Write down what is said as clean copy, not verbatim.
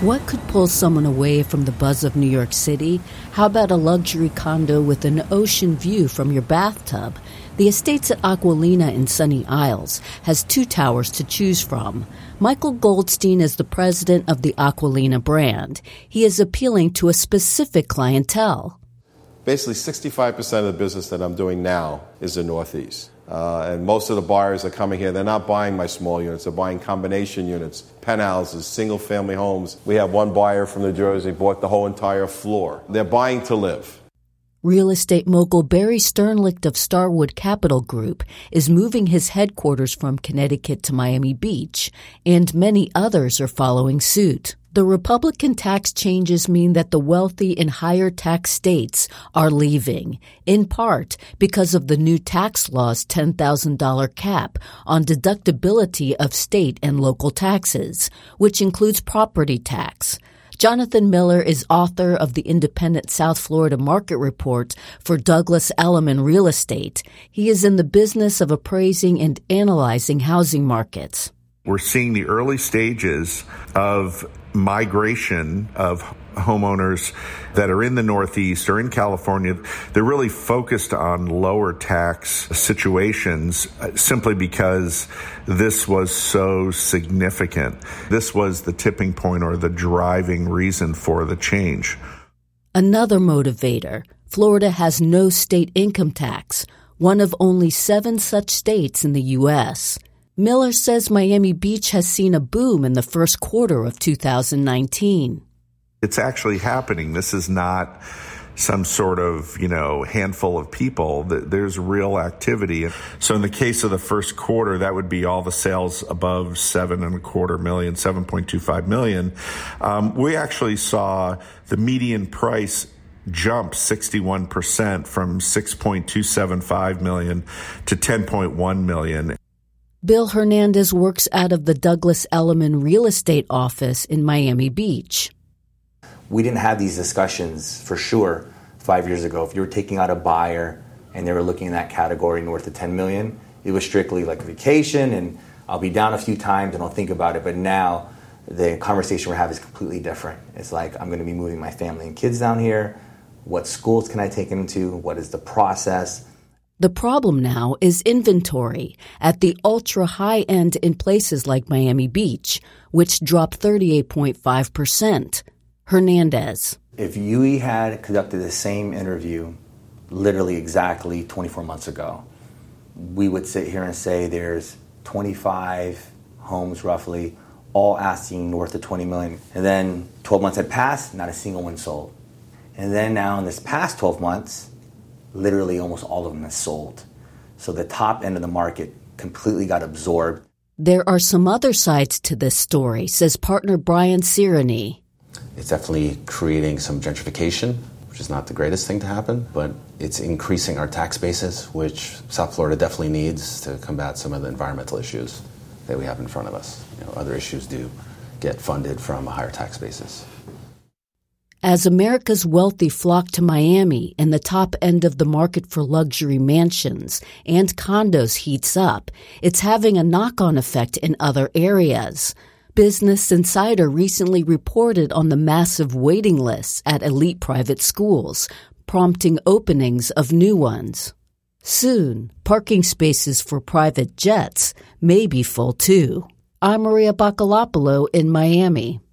What could pull someone away from the buzz of New York City? How about a luxury condo with an ocean view from your bathtub? The Estates at Aquilina in Sunny Isles has 2 towers to choose from. Michael Goldstein is the president of the Aquilina brand. He is appealing to a specific clientele. Basically, 65% of the business that I'm doing now is the Northeast. And most of the buyers are coming here. They're not buying my small units. They're buying combination units, penthouses, single-family homes. We have one buyer from New Jersey bought the whole entire floor. They're buying to live. Real estate mogul Barry Sternlicht of Starwood Capital Group is moving his headquarters from Connecticut to Miami Beach, and many others are following suit. The Republican tax changes mean that the wealthy in higher tax states are leaving, in part because of the new tax law's $10,000 cap on deductibility of state and local taxes, which includes property tax. Jonathan Miller is author of the independent South Florida Market Report for Douglas Elliman Real Estate. He is in the business of appraising and analyzing housing markets. We're seeing the early stages of migration of homeowners that are in the Northeast or in California. They're really focused on lower tax situations simply because this was so significant. This was the tipping point or the driving reason for the change. Another motivator, Florida has no state income tax, one of only 7 such states in the U.S. Miller says Miami Beach has seen a boom in the first quarter of 2019. It's actually happening. This is not some sort of, handful of people. There's real activity. So in the case of the first quarter, that would be all the sales above $7.25 million. We actually saw the median price jump 61% from $6.275 million to $10.1 million. Bill Hernandez works out of the Douglas Elliman Real Estate office in Miami Beach. We didn't have these discussions for sure 5 years ago. If you were taking out a buyer and they were looking in that category north of $10 million, it was strictly like a vacation and I'll be down a few times and I'll think about it. But now the conversation we're having is completely different. It's like, I'm going to be moving my family and kids down here. What schools can I take them to? What is the process? The problem now is inventory at the ultra-high end in places like Miami Beach, which dropped 38.5%. Hernandez. If you had conducted the same interview literally exactly 24 months ago, we would sit here and say there's 25 homes roughly, all asking north of $20 million. And then 12 months had passed, not a single one sold. And then now in this past 12 months, literally almost all of them have sold. So the top end of the market completely got absorbed. There are some other sides to this story, says partner Brian Sirani. It's definitely creating some gentrification, which is not the greatest thing to happen, but it's increasing our tax basis, which South Florida definitely needs to combat some of the environmental issues that we have in front of us. Other issues do get funded from a higher tax basis. As America's wealthy flock to Miami and the top end of the market for luxury mansions and condos heats up, it's having a knock-on effect in other areas. Business Insider recently reported on the massive waiting lists at elite private schools, prompting openings of new ones. Soon, parking spaces for private jets may be full too. I'm Maria Baccalopoulos in Miami.